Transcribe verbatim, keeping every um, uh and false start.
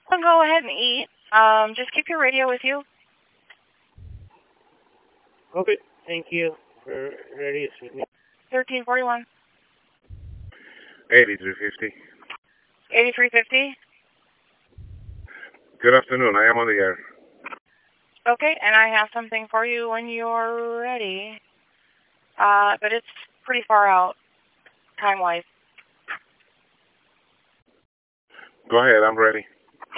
I'll go ahead and eat. Um, just keep your radio with you. Okay, thank you. We're ready, Sydney. thirteen forty-one. eighty-three fifty. eighty-three fifty. Good afternoon. I am on the air. Okay, and I have something for you when you're ready. Uh, but it's pretty far out, time-wise. Go ahead. I'm ready.